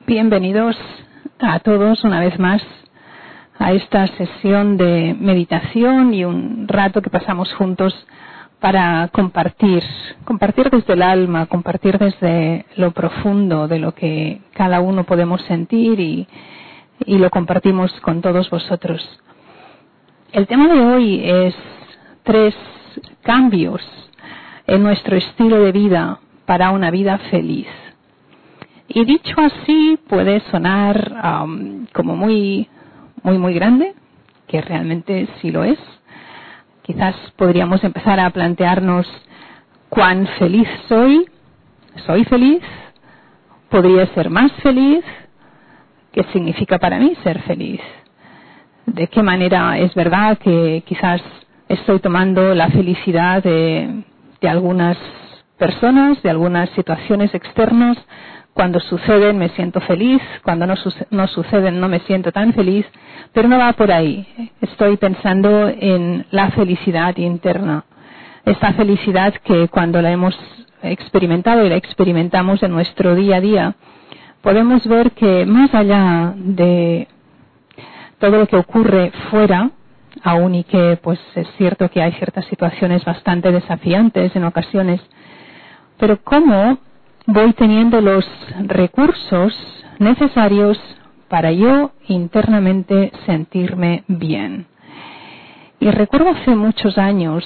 Bienvenidos a todos una vez más a esta sesión de meditación y un rato que pasamos juntos para compartir desde el alma, compartir desde lo profundo de lo que cada uno podemos sentir y lo compartimos con todos vosotros. El tema de hoy es 3 cambios en nuestro estilo de vida para una vida feliz. Y dicho así puede sonar como muy grande, que realmente sí lo es. Quizás podríamos empezar a plantearnos cuán feliz soy feliz, podría ser más feliz, qué significa para mí ser feliz, de qué manera es verdad que quizás estoy tomando la felicidad de algunas personas, de algunas situaciones externas. Cuando suceden me siento feliz, cuando no suceden no me siento tan feliz, pero no va por ahí. Estoy pensando en la felicidad interna, esta felicidad que cuando la hemos experimentado y la experimentamos en nuestro día a día, podemos ver que más allá de todo lo que ocurre fuera, aún y que pues es cierto que hay ciertas situaciones bastante desafiantes en ocasiones, pero cómo voy teniendo los recursos necesarios para yo internamente sentirme bien. Y recuerdo hace muchos años,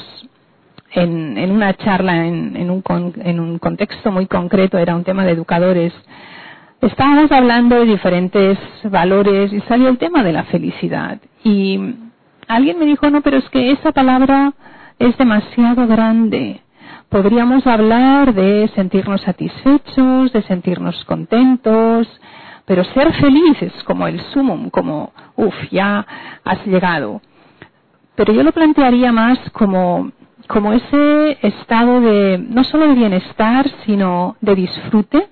en una charla, en un contexto muy concreto, era un tema de educadores, estábamos hablando de diferentes valores y salió el tema de la felicidad. Y alguien me dijo, no, pero es que esa palabra es demasiado grande. Podríamos hablar de sentirnos satisfechos, de sentirnos contentos, pero ser feliz es como el sumum, como, ya has llegado. Pero yo lo plantearía más como ese estado de, no solo de bienestar, sino de disfrute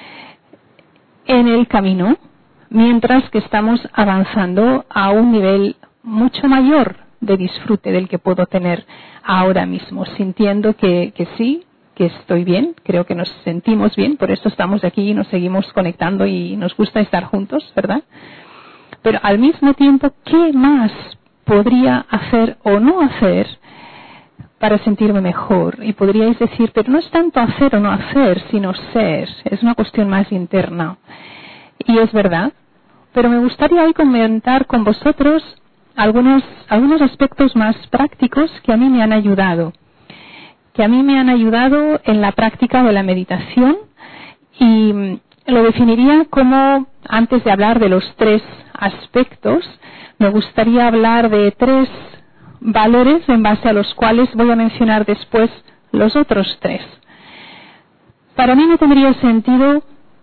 en el camino, mientras que estamos avanzando a un nivel mucho mayor de disfrute del que puedo tener ahora mismo, sintiendo que sí, que estoy bien, creo que nos sentimos bien, por eso estamos aquí y nos seguimos conectando y nos gusta estar juntos, ¿verdad? Pero al mismo tiempo, ¿qué más podría hacer o no hacer para sentirme mejor? Y podríais decir, pero no es tanto hacer o no hacer, sino ser, es una cuestión más interna. Y es verdad, pero me gustaría hoy comentar con vosotros algunos aspectos más prácticos que a mí me han ayudado en la práctica de la meditación, y lo definiría como, antes de hablar de los 3 aspectos, me gustaría hablar de 3 valores en base a los cuales voy a mencionar después los otros 3. Para mí no tendría sentido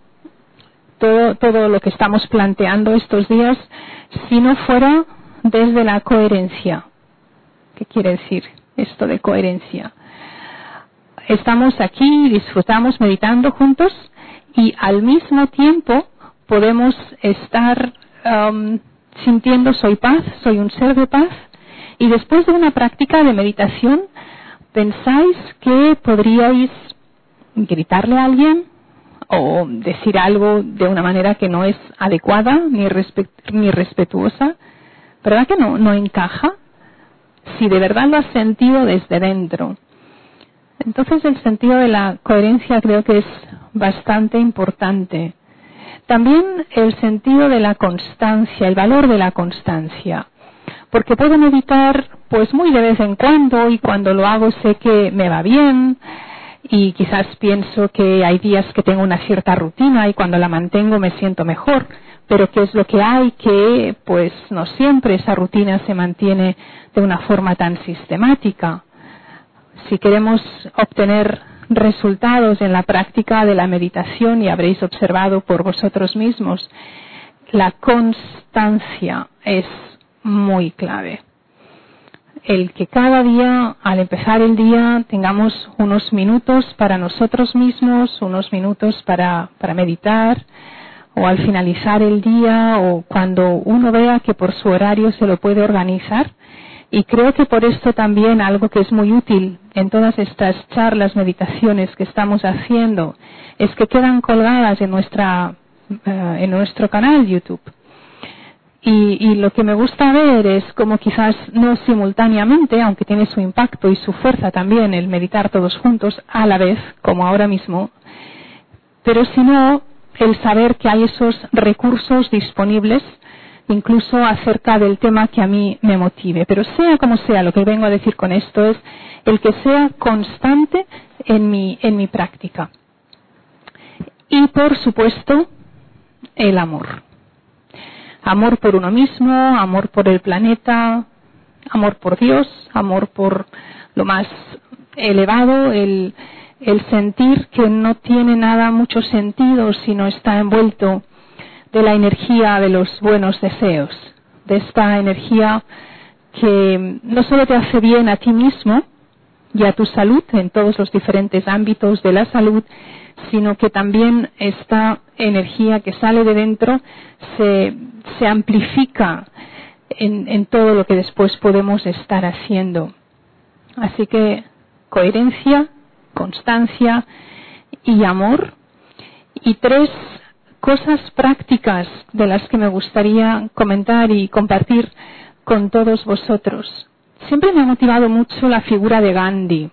todo lo que estamos planteando estos días si no fuera desde la coherencia. ¿Qué quiere decir esto de coherencia? Estamos aquí, disfrutamos meditando juntos y al mismo tiempo podemos estar sintiendo soy paz, soy un ser de paz, y después de una práctica de meditación pensáis que podríais gritarle a alguien o decir algo de una manera que no es adecuada ni respetuosa. ¿Verdad que no encaja? Si de verdad lo has sentido desde dentro. Entonces el sentido de la coherencia creo que es bastante importante. También el sentido de la constancia, el valor de la constancia. Porque puedo meditar pues muy de vez en cuando, y cuando lo hago sé que me va bien, y quizás pienso que hay días que tengo una cierta rutina y cuando la mantengo me siento mejor. Pero ¿qué es lo que hay? Que pues no siempre esa rutina se mantiene de una forma tan sistemática. Si queremos obtener resultados en la práctica de la meditación, y habréis observado por vosotros mismos, la constancia es muy clave. El que cada día, al empezar el día, tengamos unos minutos para nosotros mismos, unos minutos para meditar, o al finalizar el día, o cuando uno vea que por su horario se lo puede organizar. Y creo que por esto también algo que es muy útil en todas estas charlas, meditaciones que estamos haciendo, es que quedan colgadas en nuestra en nuestro canal YouTube. Y lo que me gusta ver es como quizás no simultáneamente, aunque tiene su impacto y su fuerza también el meditar todos juntos a la vez, como ahora mismo, pero sino el saber que hay esos recursos disponibles, incluso acerca del tema que a mí me motive. Pero sea como sea, lo que vengo a decir con esto es el que sea constante en mi práctica. Y por supuesto, el amor. Amor por uno mismo, amor por el planeta, amor por Dios, amor por lo más elevado, el sentir que no tiene nada mucho sentido si no está envuelto de la energía de los buenos deseos, de esta energía que no solo te hace bien a ti mismo y a tu salud en todos los diferentes ámbitos de la salud, sino que también esta energía que sale de dentro se amplifica en todo lo que después podemos estar haciendo. Así que coherencia, constancia y amor. Y 3 cosas prácticas de las que me gustaría comentar y compartir con todos vosotros. Siempre me ha motivado mucho la figura de Gandhi.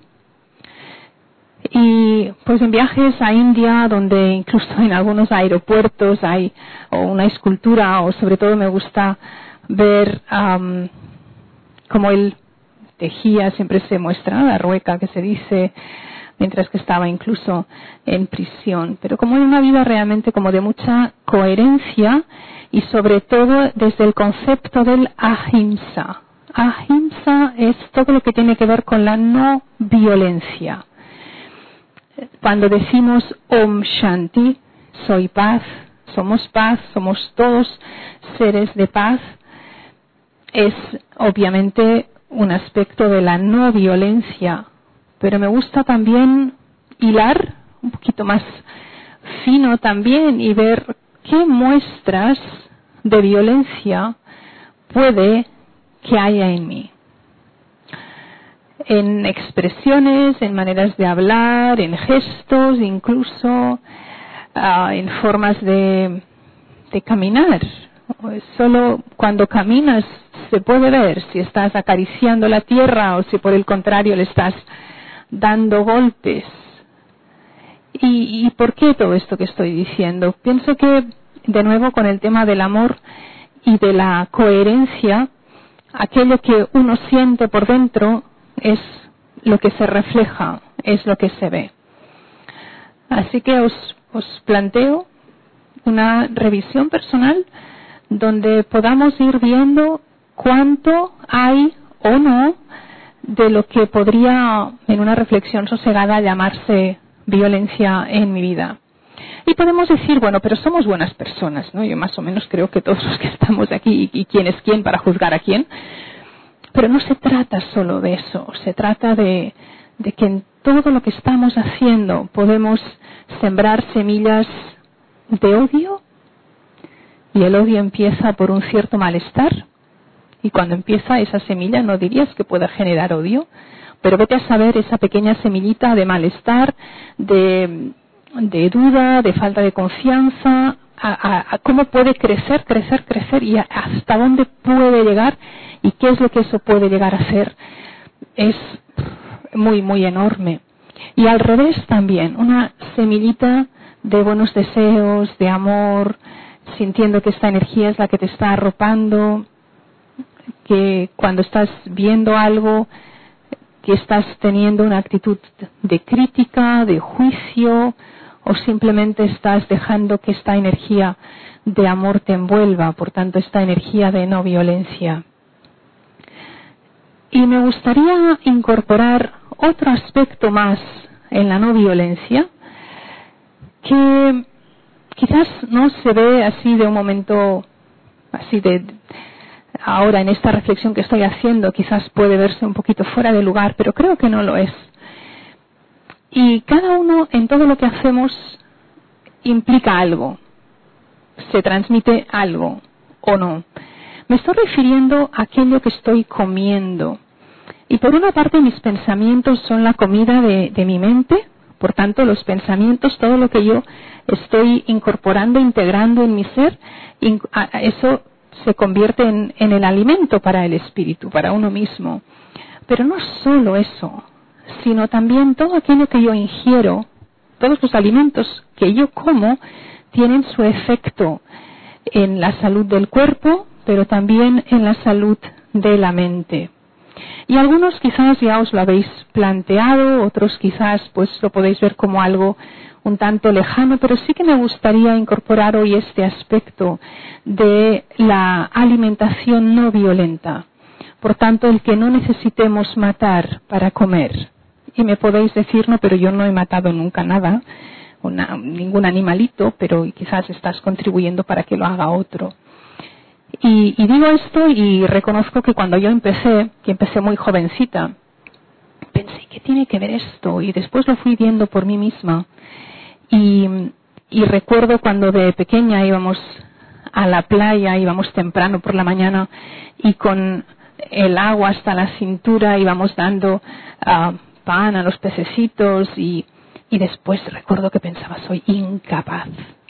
Y pues en viajes a India, donde incluso en algunos aeropuertos hay una escultura, o sobre todo me gusta ver cómo él tejía, siempre se muestra, ¿no?, la rueca que se dice, mientras que estaba incluso en prisión. Pero como en una vida realmente como de mucha coherencia y sobre todo desde el concepto del ahimsa. Ahimsa es todo lo que tiene que ver con la no violencia. Cuando decimos Om Shanti, soy paz, somos todos seres de paz, es obviamente un aspecto de la no violencia, pero me gusta también hilar un poquito más fino también y ver qué muestras de violencia puede que haya en mí. En expresiones, en maneras de hablar, en gestos, incluso en formas de caminar. Solo cuando caminas se puede ver si estás acariciando la tierra o si por el contrario le estás dando golpes. ¿Y por qué todo esto que estoy diciendo? Pienso que, de nuevo, con el tema del amor y de la coherencia, aquello que uno siente por dentro es lo que se refleja, es lo que se ve. Así que os planteo una revisión personal donde podamos ir viendo cuánto hay o no de lo que podría, en una reflexión sosegada, llamarse violencia en mi vida. Y podemos decir, bueno, pero somos buenas personas, ¿no? Yo más o menos creo que todos los que estamos aquí, y quién es quién para juzgar a quién. Pero no se trata solo de eso, se trata de que en todo lo que estamos haciendo podemos sembrar semillas de odio, y el odio empieza por un cierto malestar, y cuando empieza esa semilla no dirías que pueda generar odio, pero vete a saber esa pequeña semillita de malestar, de duda, de falta de confianza, a cómo puede crecer y hasta dónde puede llegar y qué es lo que eso puede llegar a ser. Es muy, muy enorme. Y al revés también, una semillita de buenos deseos, de amor, sintiendo que esta energía es la que te está arropando, que cuando estás viendo algo, que estás teniendo una actitud de crítica, de juicio, o simplemente estás dejando que esta energía de amor te envuelva, por tanto esta energía de no violencia. Y me gustaría incorporar otro aspecto más en la no violencia, que quizás no se ve así de un momento, así de ahora en esta reflexión que estoy haciendo, quizás puede verse un poquito fuera de lugar, pero creo que no lo es. Y cada uno en todo lo que hacemos implica algo, se transmite algo o no. Me estoy refiriendo a aquello que estoy comiendo. Y por una parte mis pensamientos son la comida de mi mente, Por tanto, los pensamientos, todo lo que yo estoy incorporando, integrando en mi ser, eso se convierte en el alimento para el espíritu, para uno mismo. Pero no solo eso, sino también todo aquello que yo ingiero, todos los alimentos que yo como, tienen su efecto en la salud del cuerpo, pero también en la salud de la mente. Y algunos quizás ya os lo habéis planteado, otros quizás pues lo podéis ver como algo un tanto lejano, pero sí que me gustaría incorporar hoy este aspecto de la alimentación no violenta. Por tanto, el que no necesitemos matar para comer. Y me podéis decir, no, pero yo no he matado nunca nada, ningún animalito, pero quizás estás contribuyendo para que lo haga otro. Y digo esto y reconozco que cuando yo empecé muy jovencita, pensé, ¿qué tiene que ver esto? Y después lo fui viendo por mí misma. Y recuerdo cuando de pequeña íbamos a la playa, íbamos temprano por la mañana y con el agua hasta la cintura íbamos dando pan a los pececitos y después recuerdo que pensaba, soy incapaz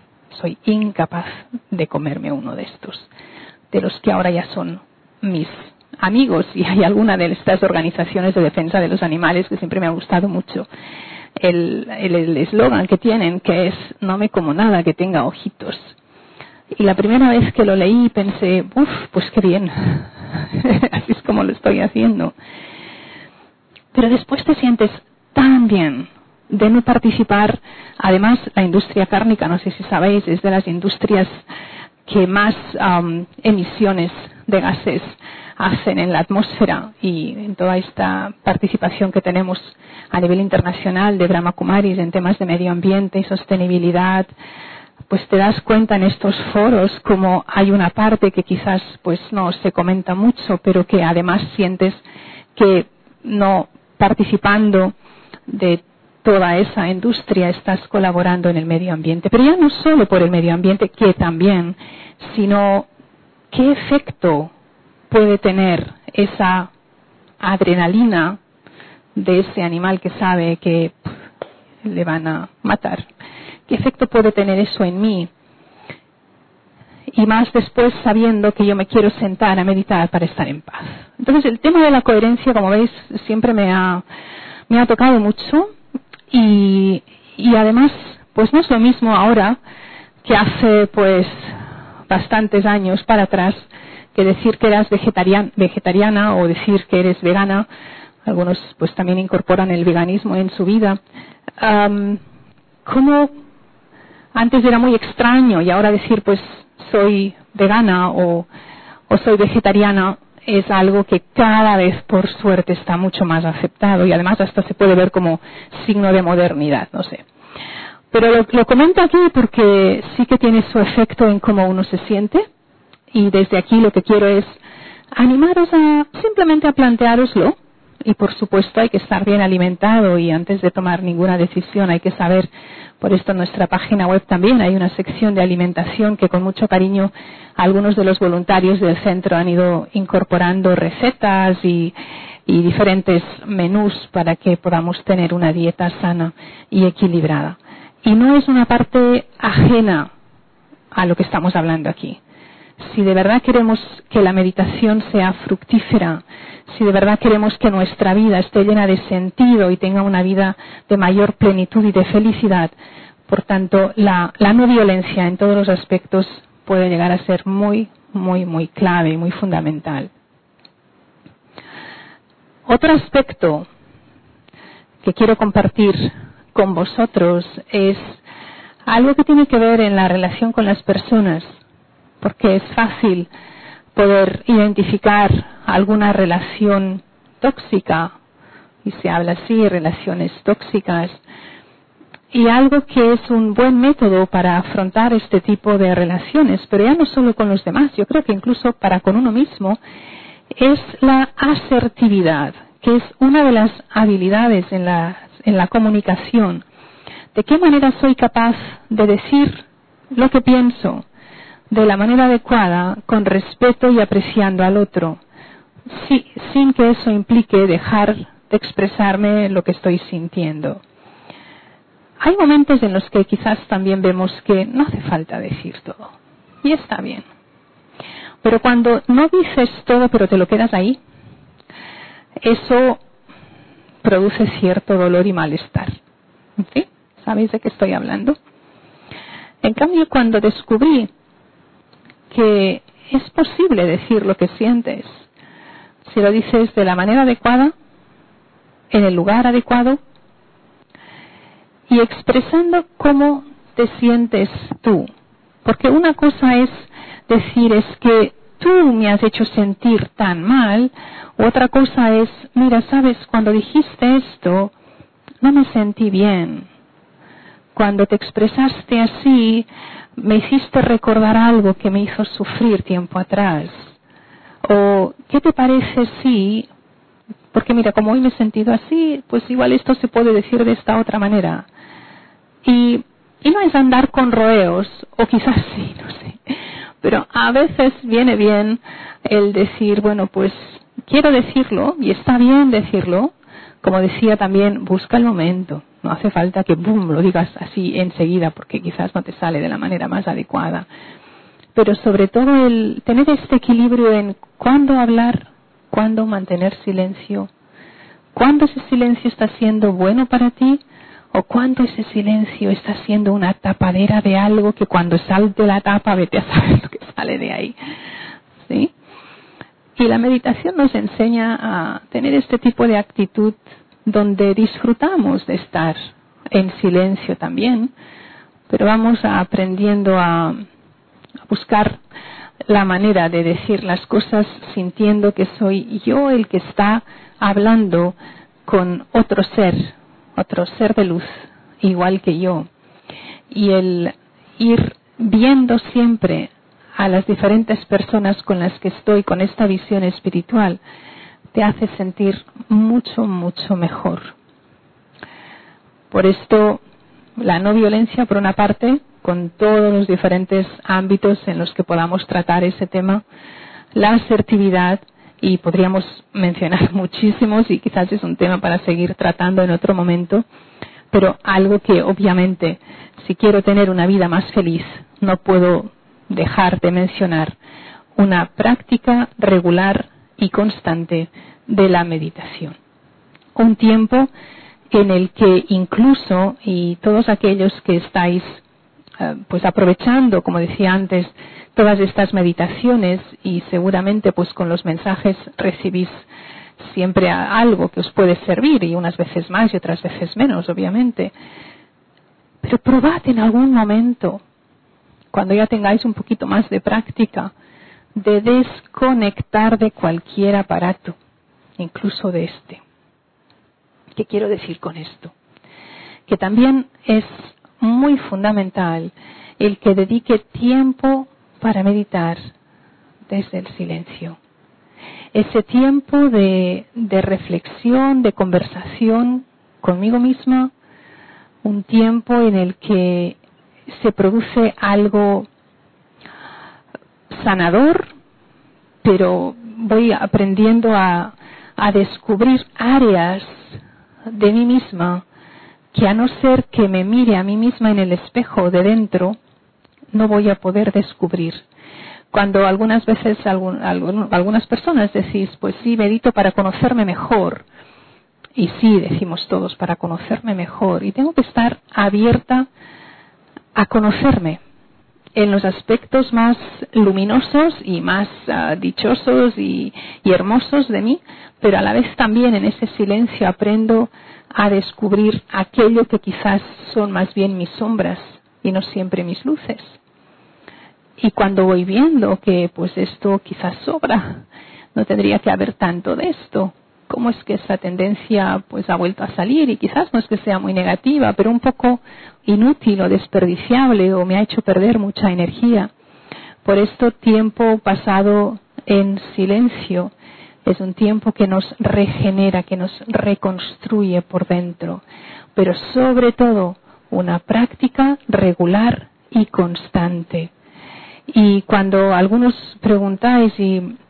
de comerme uno de estos, de los que ahora ya son mis amigos, y hay alguna de estas organizaciones de defensa de los animales que siempre me ha gustado mucho. El eslogan que tienen, que es no me como nada que tenga ojitos. Y la primera vez que lo leí pensé, pues qué bien, así es como lo estoy haciendo. Pero después te sientes tan bien de no participar. Además, la industria cárnica, no sé si sabéis, es de las industrias que más emisiones de gases hacen en la atmósfera, y en toda esta participación que tenemos a nivel internacional de Brahma Kumaris en temas de medio ambiente y sostenibilidad, pues te das cuenta en estos foros como hay una parte que quizás pues no se comenta mucho, pero que además sientes que no participando de toda esa industria estás colaborando en el medio ambiente. Pero ya no solo por el medio ambiente, que también, sino qué efecto puede tener esa adrenalina de ese animal que sabe que le van a matar. ¿Qué efecto puede tener eso en mí? Y más después sabiendo que yo me quiero sentar a meditar para estar en paz. Entonces el tema de la coherencia, como veis, siempre me ha tocado mucho, y además pues no es lo mismo ahora que hace pues bastantes años para atrás, que decir que eras vegetariana o decir que eres vegana. Algunos pues también incorporan el veganismo en su vida. Como antes era muy extraño, y ahora decir pues soy vegana o soy vegetariana es algo que cada vez por suerte está mucho más aceptado, y además hasta se puede ver como signo de modernidad, no sé. Pero lo comento aquí porque sí que tiene su efecto en cómo uno se siente, y desde aquí lo que quiero es animaros a simplemente a planteároslo. Y por supuesto hay que estar bien alimentado, y antes de tomar ninguna decisión hay que saber. Por esto en nuestra página web también hay una sección de alimentación que con mucho cariño algunos de los voluntarios del centro han ido incorporando recetas y diferentes menús para que podamos tener una dieta sana y equilibrada. Y no es una parte ajena a lo que estamos hablando aquí. Si de verdad queremos que la meditación sea fructífera, si de verdad queremos que nuestra vida esté llena de sentido y tenga una vida de mayor plenitud y de felicidad, por tanto, la no violencia en todos los aspectos puede llegar a ser muy, muy, muy clave y muy fundamental. Otro aspecto que quiero compartir con vosotros es algo que tiene que ver en la relación con las personas, porque es fácil poder identificar alguna relación tóxica, y se habla así, relaciones tóxicas, y algo que es un buen método para afrontar este tipo de relaciones, pero ya no solo con los demás, yo creo que incluso para con uno mismo, es la asertividad, que es una de las habilidades en la comunicación. ¿De qué manera soy capaz de decir lo que pienso de la manera adecuada, con respeto y apreciando al otro, sin que eso implique dejar de expresarme lo que estoy sintiendo? hay momentos en los que quizás también vemos que no hace falta decir todo. Y está bien. Pero cuando no dices todo pero te lo quedas ahí, eso produce cierto dolor y malestar. ¿Sí? ¿Sabéis de qué estoy hablando? En cambio, cuando descubrí que es posible decir lo que sientes, si lo dices de la manera adecuada, en el lugar adecuado, y expresando cómo te sientes tú. Porque una cosa es decir, es que tú me has hecho sentir tan mal, otra cosa es, mira, sabes, cuando dijiste esto, no me sentí bien. Cuando te expresaste así, me hiciste recordar algo que me hizo sufrir tiempo atrás. O, ¿qué te parece si, porque mira, como hoy me he sentido así, pues igual esto se puede decir de esta otra manera? Y no es andar con rodeos, o quizás sí, no sé. Pero a veces viene bien el decir, bueno, pues quiero decirlo, y está bien decirlo. Como decía también, busca el momento. No hace falta que, boom, lo digas así enseguida, porque quizás no te sale de la manera más adecuada. Pero sobre todo el tener este equilibrio en cuándo hablar, cuándo mantener silencio, cuándo ese silencio está siendo bueno para ti, o cuándo ese silencio está siendo una tapadera de algo que cuando salte la tapa, vete a saber lo que sale de ahí. ¿Sí? Y la meditación nos enseña a tener este tipo de actitud donde disfrutamos de estar en silencio también, pero vamos aprendiendo a buscar la manera de decir las cosas sintiendo que soy yo el que está hablando con otro ser de luz, igual que yo. Y el ir viendo siempre a las diferentes personas con las que estoy con esta visión espiritual, te hace sentir mucho, mucho mejor. Por esto, la no violencia, por una parte, con todos los diferentes ámbitos en los que podamos tratar ese tema, la asertividad, y podríamos mencionar muchísimos, y quizás es un tema para seguir tratando en otro momento, pero algo que obviamente, si quiero tener una vida más feliz, no puedo dejar de mencionar una práctica regular y constante de la meditación. Un tiempo en el que incluso, y todos aquellos que estáis pues aprovechando, como decía antes, todas estas meditaciones, y seguramente pues con los mensajes recibís siempre algo que os puede servir, y unas veces más y otras veces menos, obviamente. Pero probad en algún momento, cuando ya tengáis un poquito más de práctica, de desconectar de cualquier aparato, incluso de este. ¿Qué quiero decir con esto? Que también es muy fundamental el que dedique tiempo para meditar desde el silencio. Ese tiempo de reflexión, de conversación conmigo misma, un tiempo en el que se produce algo sanador, pero voy aprendiendo a descubrir áreas de mí misma que, a no ser que me mire a mí misma en el espejo de dentro, no voy a poder descubrir. Cuando algunas veces algunas personas decís, pues sí, medito para conocerme mejor. Y sí, decimos todos, para conocerme mejor. Y tengo que estar abierta a conocerme en los aspectos más luminosos y más dichosos y hermosos de mí, pero a la vez también en ese silencio aprendo a descubrir aquello que quizás son más bien mis sombras y no siempre mis luces. Y cuando voy viendo que pues esto quizás sobra, no tendría que haber tanto de esto, cómo es que esa tendencia pues ha vuelto a salir, y quizás no es que sea muy negativa, pero un poco inútil o desperdiciable, o me ha hecho perder mucha energía. Por esto, tiempo pasado en silencio es un tiempo que nos regenera, que nos reconstruye por dentro, pero sobre todo una práctica regular y constante. Y cuando algunos preguntáis, y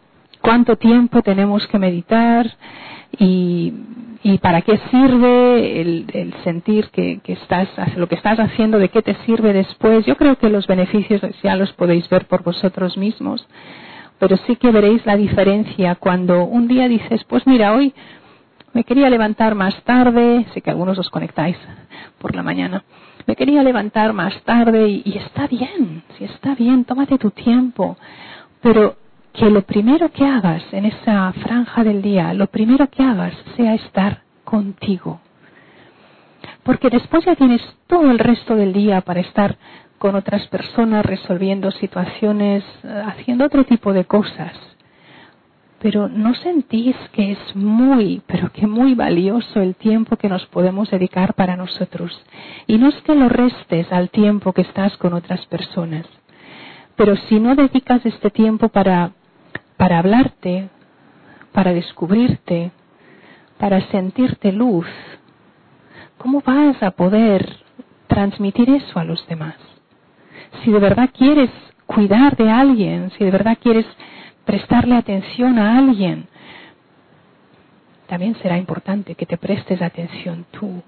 cuánto tiempo tenemos que meditar y para qué sirve el sentir que estás, lo que estás haciendo, de qué te sirve después. Yo creo que los beneficios ya los podéis ver por vosotros mismos, pero sí que veréis la diferencia cuando un día dices, pues mira, hoy me quería levantar más tarde, sé que algunos os conectáis por la mañana, me quería levantar más tarde y está bien, si está bien, tómate tu tiempo, pero que lo primero que hagas en esa franja del día, lo primero que hagas sea estar contigo. Porque después ya tienes todo el resto del día para estar con otras personas, resolviendo situaciones, haciendo otro tipo de cosas. Pero ¿no sentís que es muy, pero que muy valioso el tiempo que nos podemos dedicar para nosotros? Y no es que lo restes al tiempo que estás con otras personas, pero si no dedicas este tiempo para hablarte, para descubrirte, para sentirte luz, ¿cómo vas a poder transmitir eso a los demás? Si de verdad quieres cuidar de alguien, si de verdad quieres prestarle atención a alguien, también será importante que te prestes atención tú.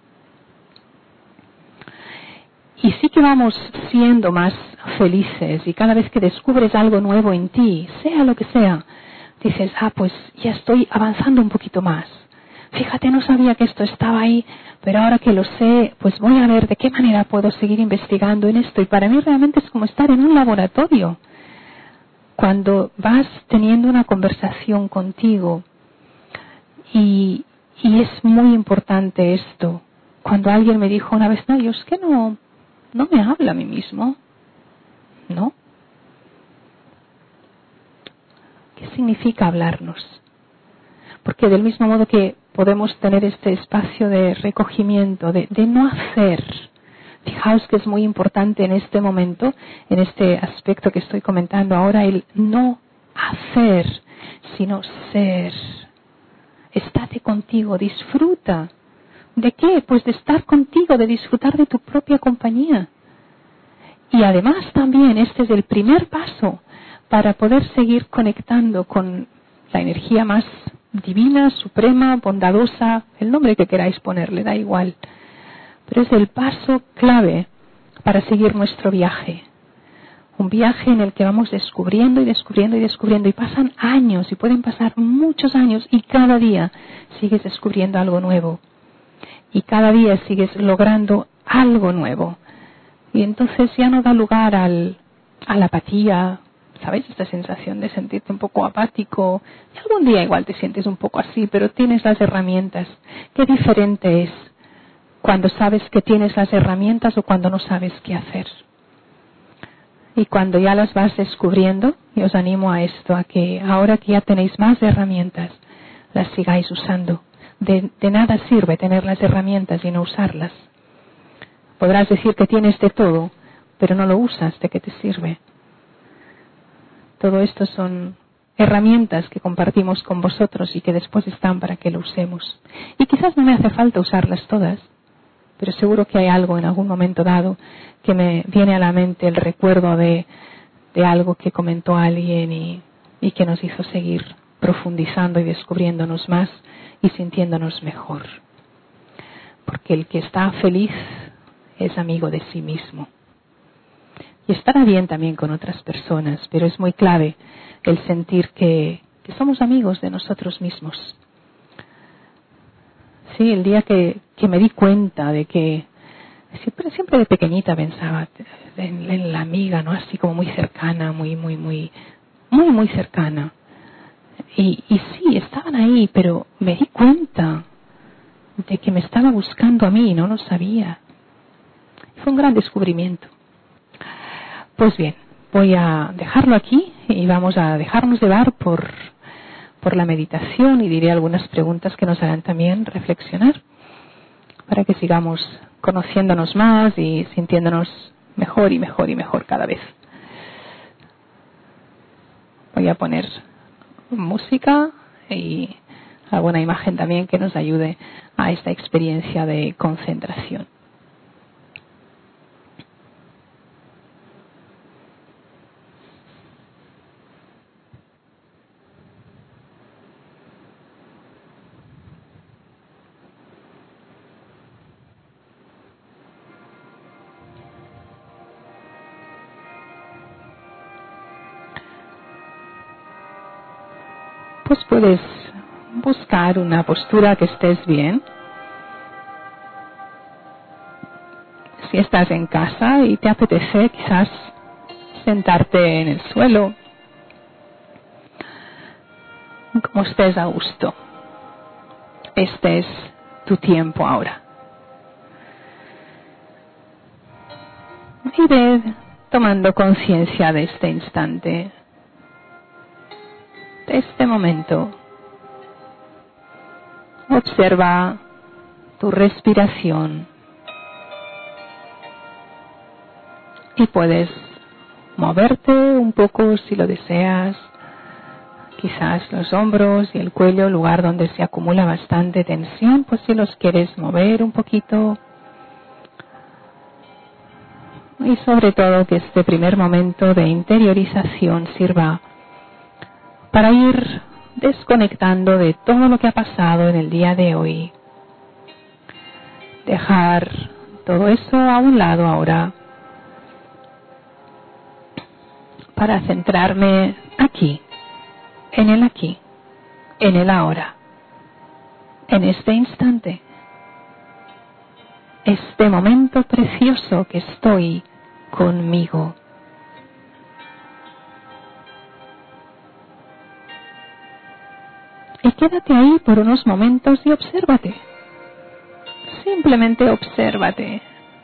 Y sí que vamos siendo más felices y cada vez que descubres algo nuevo en ti, sea lo que sea, dices, pues ya estoy avanzando un poquito más. Fíjate, no sabía que esto estaba ahí, pero ahora que lo sé, pues voy a ver de qué manera puedo seguir investigando en esto. Y para mí realmente es como estar en un laboratorio. Cuando vas teniendo una conversación contigo, y es muy importante esto. Cuando alguien me dijo una vez, no, yo es que no me habla a mí mismo, ¿no? ¿Qué significa hablarnos? Porque del mismo modo que podemos tener este espacio de recogimiento, de no hacer, fijaos que es muy importante en este momento, en este aspecto que estoy comentando ahora, el no hacer, sino ser. Estate contigo, disfruta. ¿De qué? Pues de estar contigo, de disfrutar de tu propia compañía. Y además también este es el primer paso para poder seguir conectando con la energía más divina, suprema, bondadosa, el nombre que queráis ponerle, da igual. Pero es el paso clave para seguir nuestro viaje. Un viaje en el que vamos descubriendo y descubriendo y descubriendo. Y pasan años, y pueden pasar muchos años, y cada día sigues descubriendo algo nuevo. Y cada día sigues logrando algo nuevo. Y entonces ya no da lugar a la apatía, ¿sabéis? Esta sensación de sentirte un poco apático. Y algún día igual te sientes un poco así, pero tienes las herramientas. Qué diferente es cuando sabes que tienes las herramientas o cuando no sabes qué hacer. Y cuando ya las vas descubriendo, y os animo a esto, a que ahora que ya tenéis más herramientas, las sigáis usando. De nada sirve tener las herramientas y no usarlas. Podrás decir que tienes de todo, pero no lo usas, ¿de qué te sirve? Todo esto son herramientas que compartimos con vosotros y que después están para que lo usemos. Y quizás no me hace falta usarlas todas, pero seguro que hay algo en algún momento dado que me viene a la mente el recuerdo de algo que comentó alguien y que nos hizo seguir profundizando y descubriéndonos más y sintiéndonos mejor. Porque el que está feliz es amigo de sí mismo. Y estará bien también con otras personas, pero es muy clave el sentir que somos amigos de nosotros mismos. Sí, el día que me di cuenta de que siempre de pequeñita pensaba en la amiga, ¿no? Así como muy cercana, muy cercana. Y sí, estaban ahí, pero me di cuenta de que me estaba buscando a mí y no lo sabía. Fue un gran descubrimiento. Pues bien, voy a dejarlo aquí y vamos a dejarnos llevar por la meditación y diré algunas preguntas que nos harán también reflexionar para que sigamos conociéndonos más y sintiéndonos mejor y mejor y mejor cada vez. Voy a poner música y alguna imagen también que nos ayude a esta experiencia de concentración. pues puedes buscar una postura que estés bien. Si estás en casa y te apetece quizás sentarte en el suelo, como estés a gusto. Este es tu tiempo ahora. Y ve tomando conciencia de este instante, de este momento. Observa tu respiración y puedes moverte un poco si lo deseas, quizás los hombros y el cuello, lugar donde se acumula bastante tensión, pues si los quieres mover un poquito. Y sobre todo que este primer momento de interiorización sirva para ir desconectando de todo lo que ha pasado en el día de hoy. Dejar todo eso a un lado ahora para centrarme aquí, en el ahora, en este instante, este momento precioso que estoy conmigo. Y quédate ahí por unos momentos y obsérvate. Simplemente obsérvate.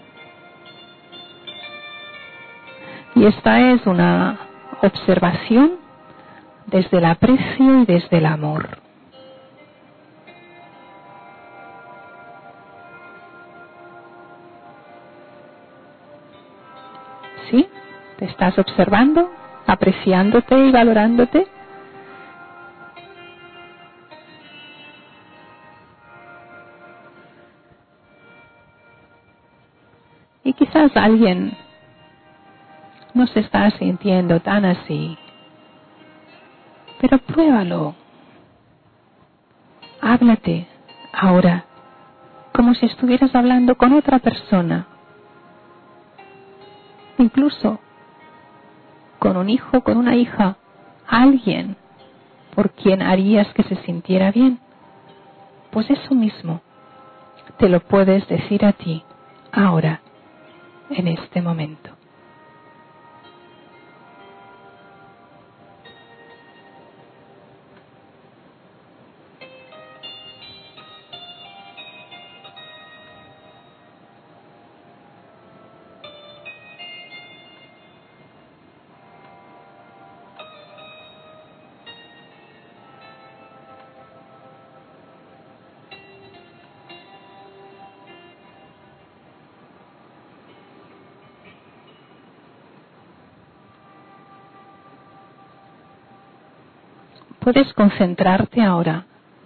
Y esta es una observación desde el aprecio y desde el amor. ¿Sí? ¿Te estás observando, apreciándote y valorándote? Y quizás alguien no se está sintiendo tan así, pero pruébalo. Háblate ahora como si estuvieras hablando con otra persona, incluso con un hijo, con una hija, alguien por quien harías que se sintiera bien. Pues eso mismo te lo puedes decir a ti ahora, en este momento. Puedes concentrarte ahora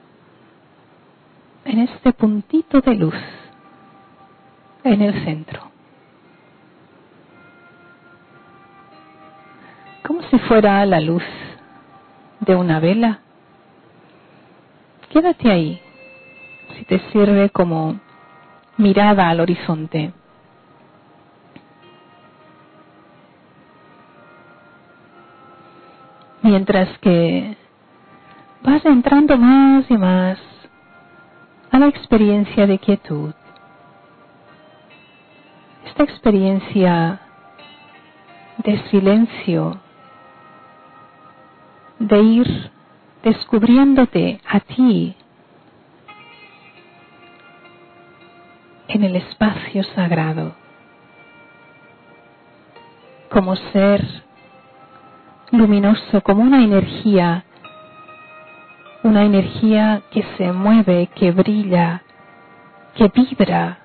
en este puntito de luz en el centro, como si fuera la luz de una vela. Quédate ahí, si te sirve como mirada al horizonte. Mientras que vas entrando más y más a la experiencia de quietud. Esta experiencia de silencio, de ir descubriéndote a ti en el espacio sagrado, como ser luminoso, como una energía que se mueve, que brilla, que vibra.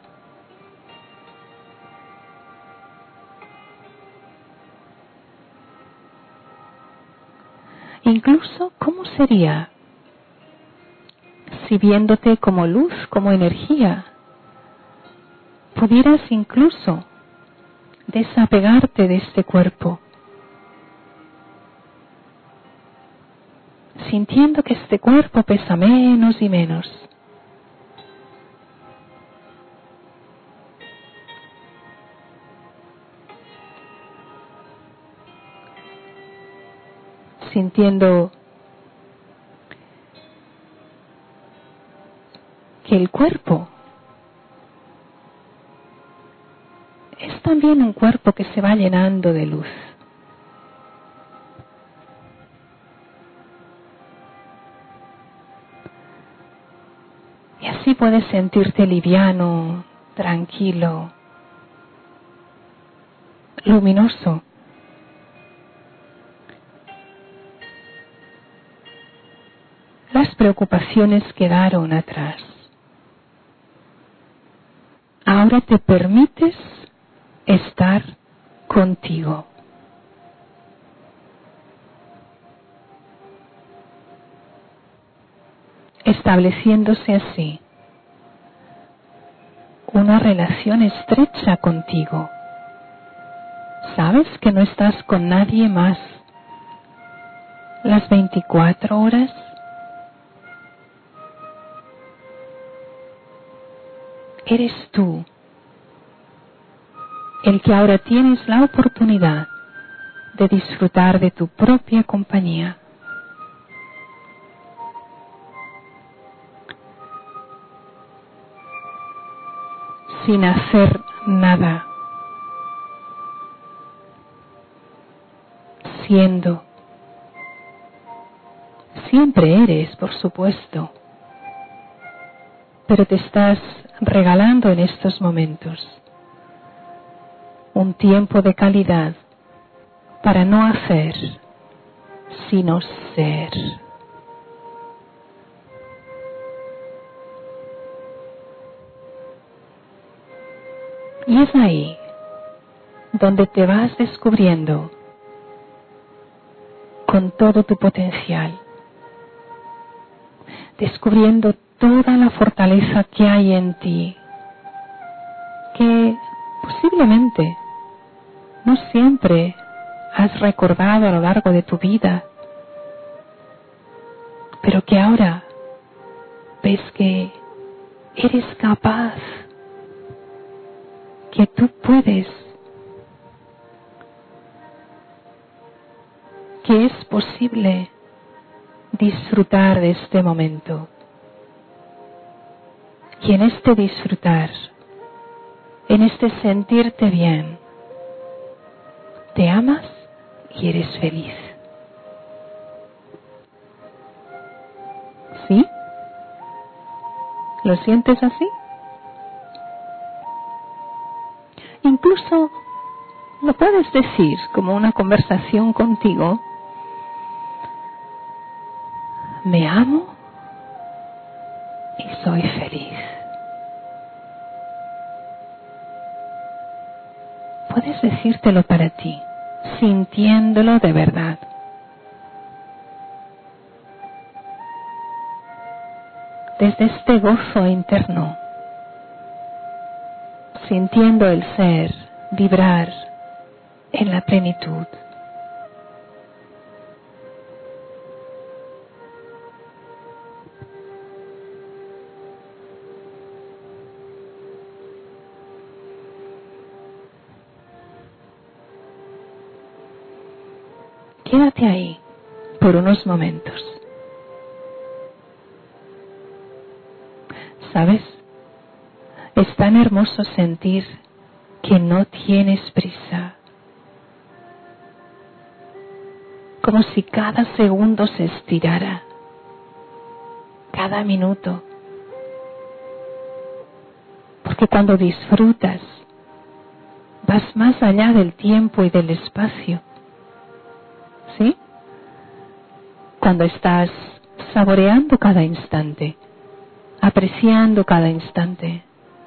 Incluso, ¿cómo sería si viéndote como luz, como energía, pudieras incluso desapegarte de este cuerpo, sintiendo que este cuerpo pesa menos y menos? Sintiendo que el cuerpo es también un cuerpo que se va llenando de luz. Y así puedes sentirte liviano, tranquilo, luminoso. Las preocupaciones quedaron atrás. Ahora te permites estar contigo. Estableciéndose así una relación estrecha contigo. Sabes que no estás con nadie más las 24 horas. Eres tú el que ahora tienes la oportunidad de disfrutar de tu propia compañía. Sin hacer nada. Siendo. Siempre eres, por supuesto. Pero te estás regalando en estos momentos un tiempo de calidad para no hacer, sino ser. Y es ahí donde te vas descubriendo con todo tu potencial, descubriendo toda la fortaleza que hay en ti, que posiblemente no siempre has recordado a lo largo de tu vida, pero que ahora ves que eres capaz, que tú puedes, que es posible disfrutar de este momento. Y en este disfrutar, en este sentirte bien, te amas y eres feliz. ¿Sí? ¿Lo sientes así? Incluso lo puedes decir como una conversación contigo. Me amo y soy feliz. Puedes decírtelo para ti, sintiéndolo de verdad. Desde este gozo interno, sintiendo el ser vibrar en la plenitud. Quédate ahí por unos momentos. ¿Sabes? Es tan hermoso sentir que no tienes prisa. Como si cada segundo se estirara, cada minuto. Porque cuando disfrutas, vas más allá del tiempo y del espacio. ¿Sí? Cuando estás saboreando cada instante, apreciando cada instante,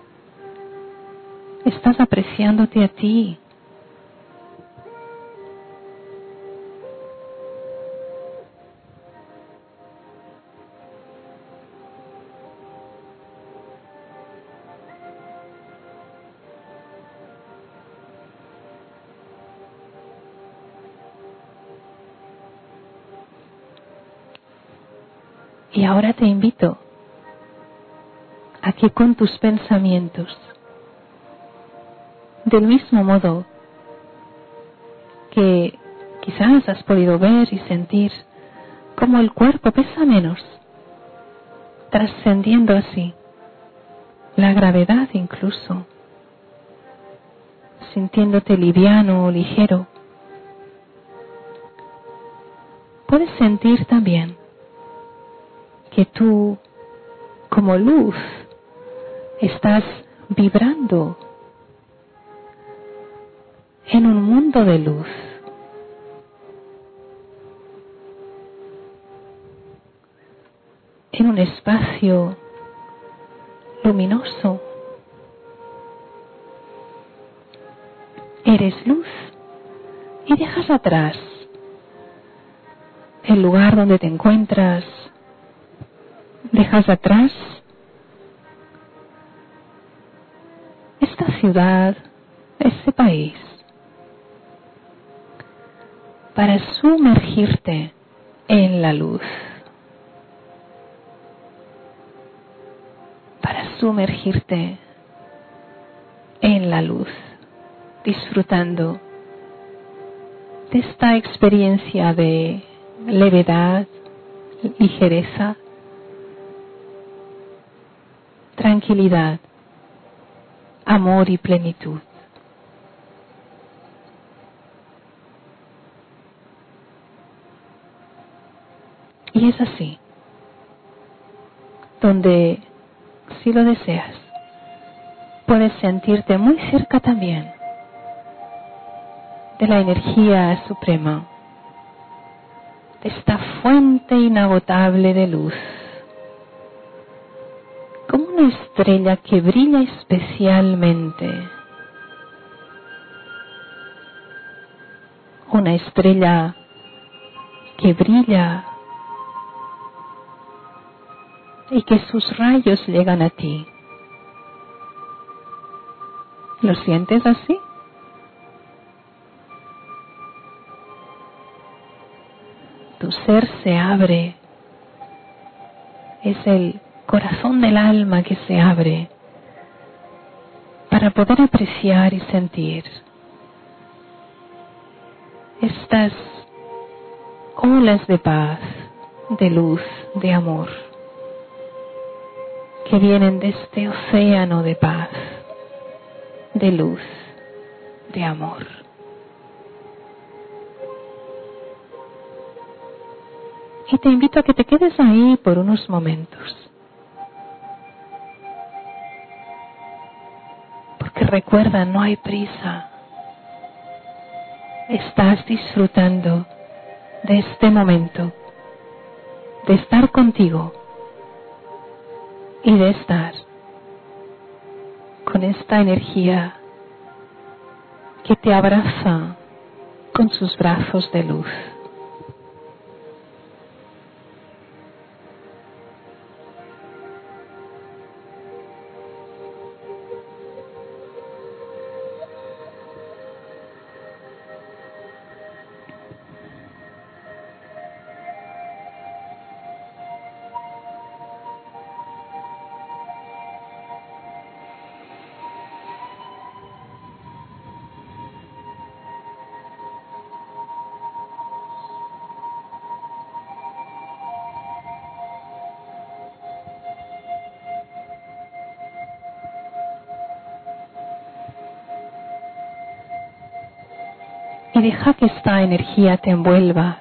estás apreciándote a ti. Y ahora te invito a que con tus pensamientos, del mismo modo que quizás has podido ver y sentir cómo el cuerpo pesa menos, trascendiendo así la gravedad incluso, sintiéndote liviano o ligero. Puedes sentir también que tú, como luz, estás vibrando en un mundo de luz. En un espacio luminoso. Eres luz y dejas atrás el lugar donde te encuentras. Dejas atrás esta ciudad, este país, para sumergirte en la luz. Para sumergirte en la luz, disfrutando de esta experiencia de levedad, ligereza, tranquilidad, amor y plenitud. Y es así, donde, si lo deseas, puedes sentirte muy cerca también de la energía suprema, de esta fuente inagotable de luz, como una estrella que brilla especialmente, una estrella que brilla y que sus rayos llegan a ti. ¿Lo sientes así? Tu ser se abre. Es el corazón del alma que se abre para poder apreciar y sentir estas olas de paz, de luz, de amor, que vienen de este océano de paz, de luz, de amor. Y te invito a que te quedes ahí por unos momentos. Porque recuerda, no hay prisa. Estás disfrutando de este momento, de estar contigo y de estar con esta energía que te abraza con sus brazos de luz. Y deja que esta energía te envuelva.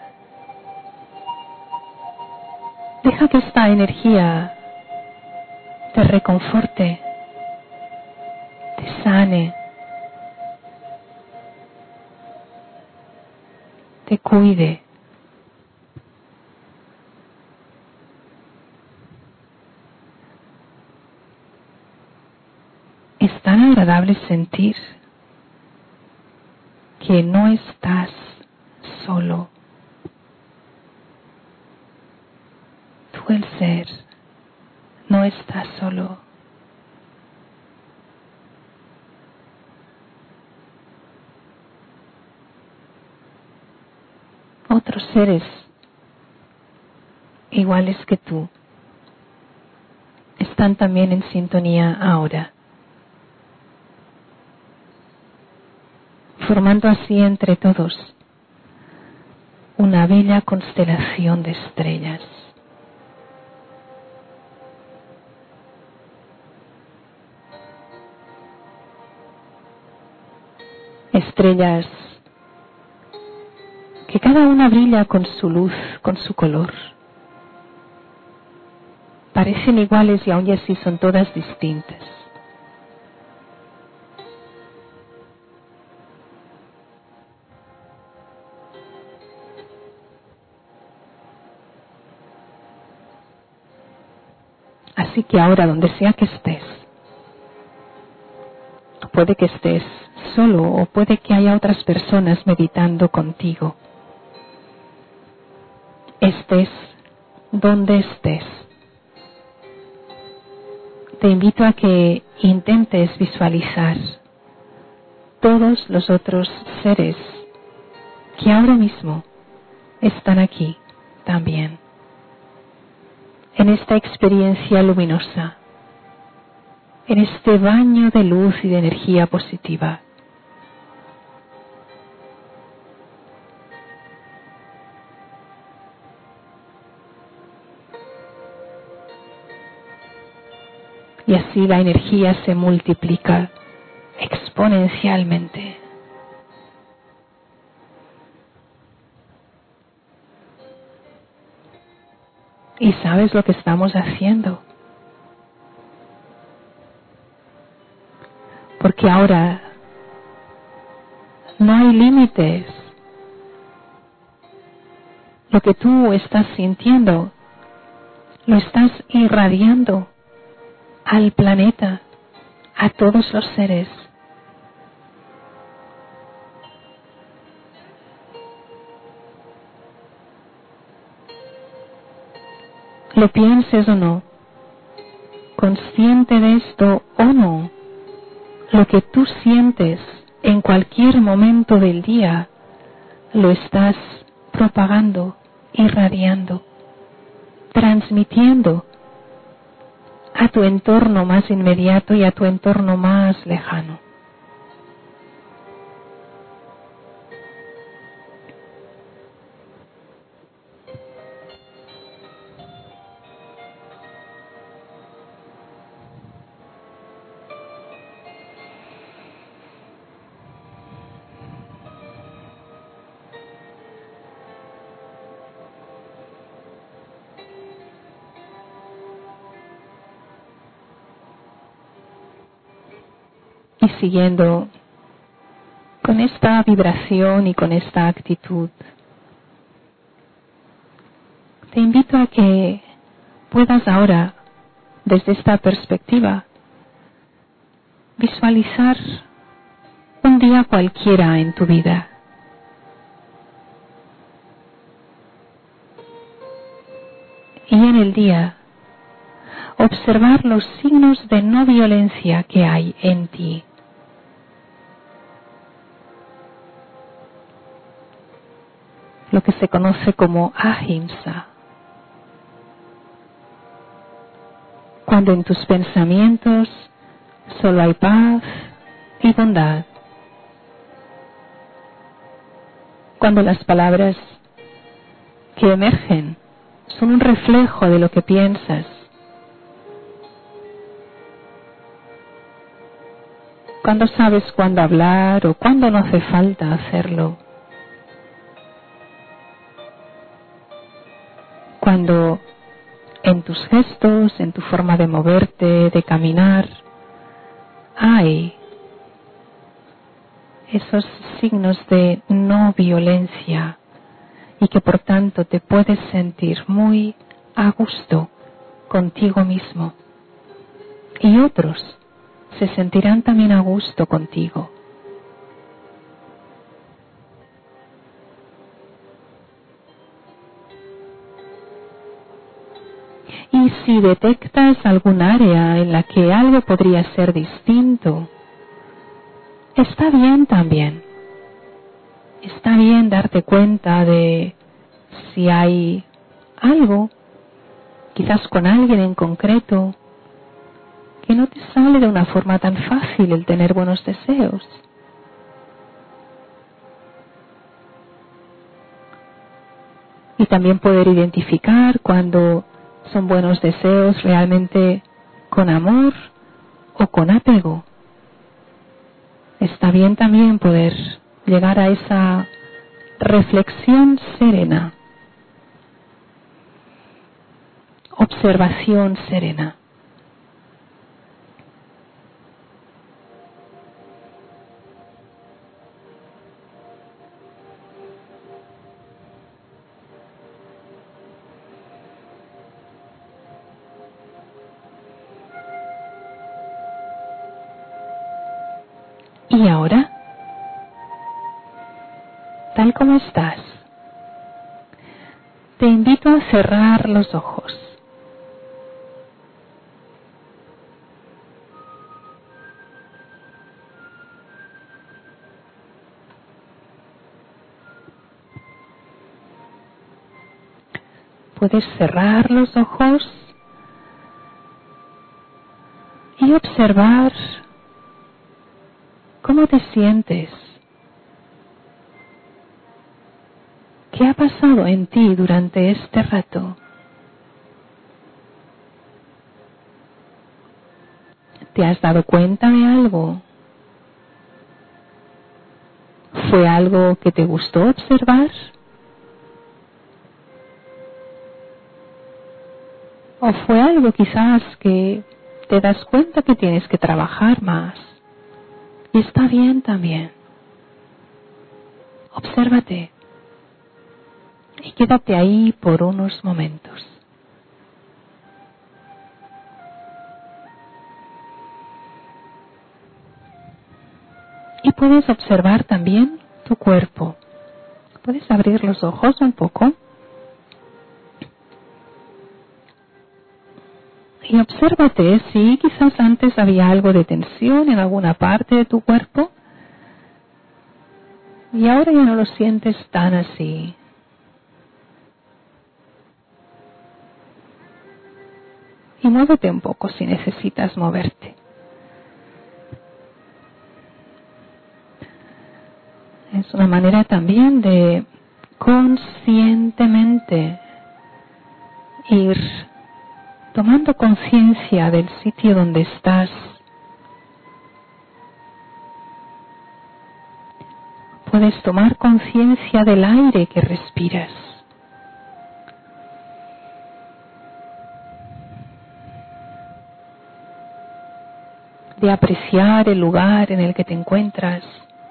Deja que esta energía te reconforte, te sane, te cuide. Es tan agradable sentir que no estás solo. Tú, el ser, no estás solo. Otros seres iguales que tú están también en sintonía ahora, formando así entre todos una bella constelación de estrellas. estrellas que cada una brilla con su luz, con su color. Parecen iguales y aún así son todas distintas. Así que ahora, donde sea que estés, puede que estés solo o puede que haya otras personas meditando contigo. Estés donde estés. Te invito a que intentes visualizar todos los otros seres que ahora mismo están aquí también, en esta experiencia luminosa, en este baño de luz y de energía positiva. Y así la energía se multiplica exponencialmente. ¿Y sabes lo que estamos haciendo? Porque ahora no hay límites. Lo que tú estás sintiendo, lo estás irradiando al planeta, a todos los seres. Lo pienses o no, consciente de esto o no, lo que tú sientes en cualquier momento del día, lo estás propagando, irradiando, transmitiendo a tu entorno más inmediato y a tu entorno más lejano. Y siguiendo con esta vibración y con esta actitud, te invito a que puedas ahora, desde esta perspectiva, visualizar un día cualquiera en tu vida. Y en el día, observar los signos de no violencia que hay en ti. Lo que se conoce como ahimsa. Cuando en tus pensamientos solo hay paz y bondad. Cuando las palabras que emergen son un reflejo de lo que piensas. Cuando sabes cuándo hablar o cuándo no hace falta hacerlo. Cuando en tus gestos, en tu forma de moverte, de caminar, hay esos signos de no violencia y que por tanto te puedes sentir muy a gusto contigo mismo. Y otros se sentirán también a gusto contigo. Y si detectas algún área en la que algo podría ser distinto, está bien también. Está bien darte cuenta de si hay algo, quizás con alguien en concreto, que no te sale de una forma tan fácil el tener buenos deseos. Y también poder identificar cuando son buenos deseos realmente con amor o con apego. Está bien también poder llegar a esa reflexión serena, observación serena. Y ahora, tal como estás, te invito a cerrar los ojos. Puedes cerrar los ojos y observar cómo te sientes. ¿Qué ha pasado en ti durante este rato? ¿Te has dado cuenta de algo? ¿Fue algo que te gustó observar? ¿O fue algo quizás que te das cuenta que tienes que trabajar más? Y está bien también. Obsérvate y quédate ahí por unos momentos. Y puedes observar también tu cuerpo. Puedes abrir los ojos un poco y obsérvate si quizás antes había algo de tensión en alguna parte de tu cuerpo y ahora ya no lo sientes tan así. Y muévete un poco si necesitas moverte. Es una manera también de conscientemente ir tomando conciencia del sitio donde estás. Puedes tomar conciencia del aire que respiras. De apreciar el lugar en el que te encuentras.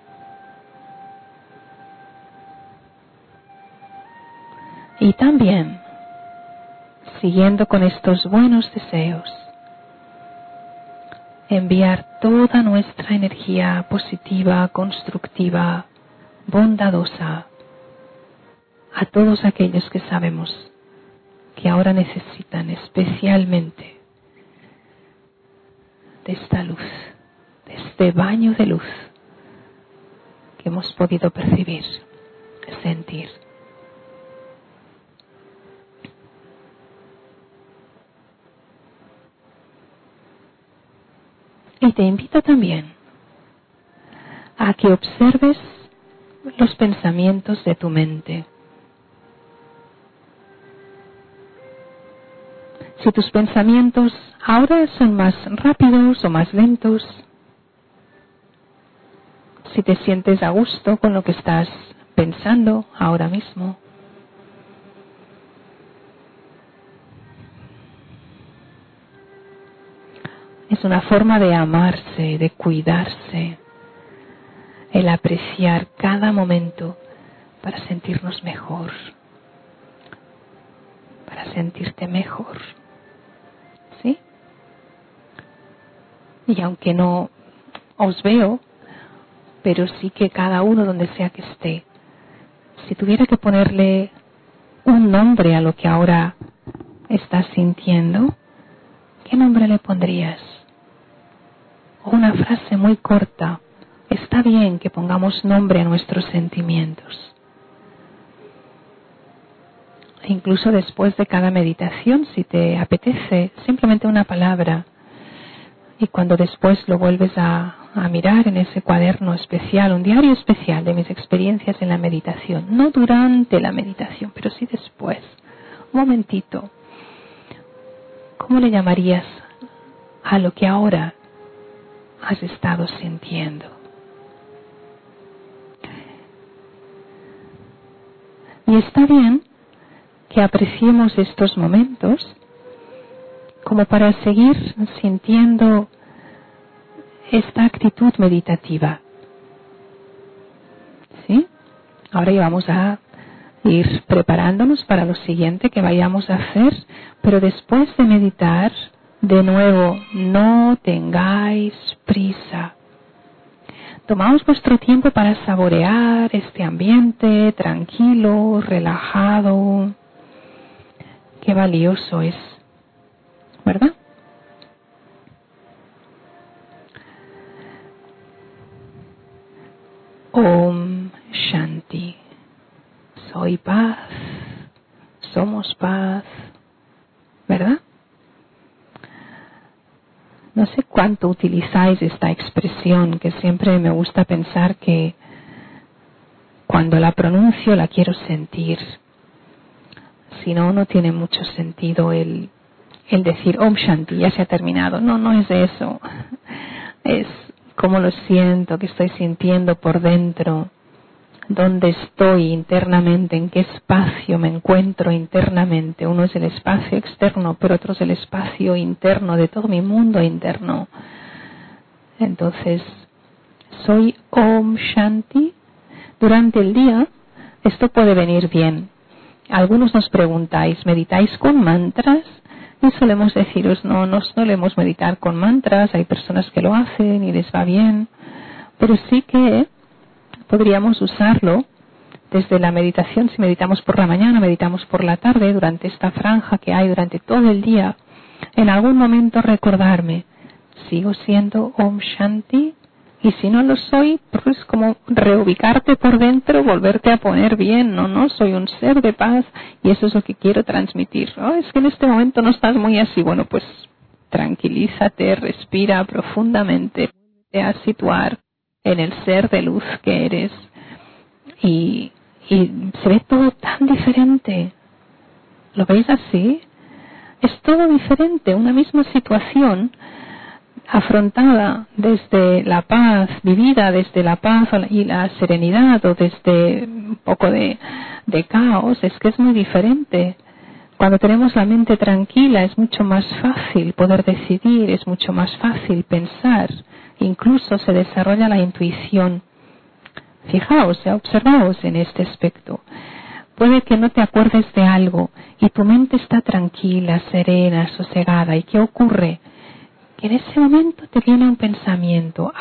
Y también, siguiendo con estos buenos deseos, enviar toda nuestra energía positiva, constructiva, bondadosa a todos aquellos que sabemos que ahora necesitan especialmente de esta luz, de este baño de luz que hemos podido percibir, sentir. Y te invito también a que observes los pensamientos de tu mente. Si tus pensamientos ahora son más rápidos o más lentos, si te sientes a gusto con lo que estás pensando ahora mismo, es una forma de amarse, de cuidarse, el apreciar cada momento para sentirnos mejor, para sentirte mejor. ¿Sí? Y aunque no os veo, pero sí que cada uno donde sea que esté, si tuviera que ponerle un nombre a lo que ahora estás sintiendo, ¿qué nombre le pondrías? O una frase muy corta. Está bien que pongamos nombre a nuestros sentimientos. E incluso después de cada meditación, si te apetece, simplemente una palabra. Y cuando después lo vuelves a mirar en ese cuaderno especial, un diario especial de mis experiencias en la meditación, no durante la meditación, pero sí después, un momentito, ¿cómo le llamarías a lo que ahora has estado sintiendo? Y está bien que apreciemos estos momentos como para seguir sintiendo esta actitud meditativa. ¿Sí? Ahora ya vamos a ir preparándonos para lo siguiente que vayamos a hacer, pero después de meditar, de nuevo, no tengáis prisa. Tomaos vuestro tiempo para saborear este ambiente tranquilo, relajado. Qué valioso es, ¿verdad? Om Shanti. Soy paz, somos paz, ¿verdad? No sé cuánto utilizáis esta expresión, que siempre me gusta pensar que cuando la pronuncio la quiero sentir. Si no, no tiene mucho sentido el decir Om Shanti, ya se ha terminado. No, no es eso. Es cómo lo siento, que estoy sintiendo por dentro, dónde estoy internamente, en qué espacio me encuentro internamente. Uno es el espacio externo, pero otro es el espacio interno, de todo mi mundo interno. Entonces, soy Om Shanti. Durante el día, esto puede venir bien. Algunos nos preguntáis, ¿meditáis con mantras? Y solemos deciros, no solemos meditar con mantras. Hay personas que lo hacen y les va bien. Pero sí que podríamos usarlo desde la meditación. Si meditamos por la mañana, meditamos por la tarde, durante esta franja que hay durante todo el día, en algún momento recordarme, sigo siendo Om Shanti, y si no lo soy, pues como reubicarte por dentro, volverte a poner bien. No, soy un ser de paz y eso es lo que quiero transmitir. Es que en este momento no estás muy así. Bueno, pues tranquilízate, respira profundamente, te a situar en el ser de luz que eres, y se ve todo tan diferente. ¿Lo veis así? Es todo diferente, una misma situación afrontada desde la paz, vivida desde la paz y la serenidad, o desde un poco de caos, es que es muy diferente. Cuando tenemos la mente tranquila es mucho más fácil poder decidir, es mucho más fácil pensar, incluso se desarrolla la intuición. Fijaos, observaos en este aspecto. Puede que no te acuerdes de algo y tu mente está tranquila, serena, sosegada. ¿Y qué ocurre? Que en ese momento te viene un pensamiento.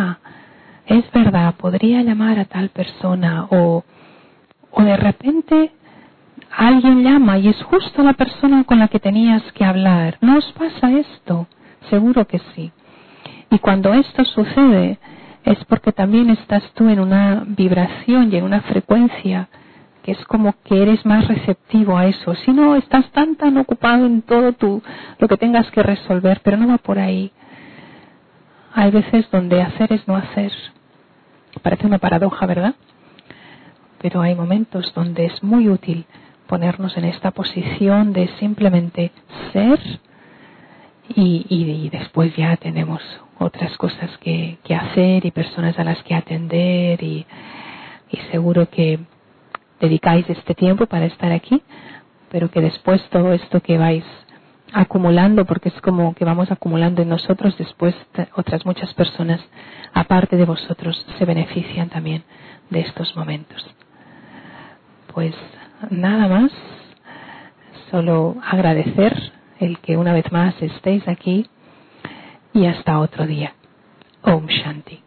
Es verdad, podría llamar a tal persona. O de repente alguien llama y es justo la persona con la que tenías que hablar. ¿No os pasa esto? Seguro que sí. Y cuando esto sucede es porque también estás tú en una vibración y en una frecuencia que es como que eres más receptivo a eso. Si no, estás tan ocupado en todo lo que tengas que resolver, pero no va por ahí. Hay veces donde hacer es no hacer. Parece una paradoja, ¿verdad? Pero hay momentos donde es muy útil ponernos en esta posición de simplemente ser, y después ya tenemos otras cosas que hacer y personas a las que atender, y seguro que dedicáis este tiempo para estar aquí, pero que después todo esto que vais acumulando, porque es como que vamos acumulando en nosotros, después otras muchas personas aparte de vosotros se benefician también de estos momentos. Pues nada más, solo agradecer el que una vez más estéis aquí, y hasta otro día. Om Shanti.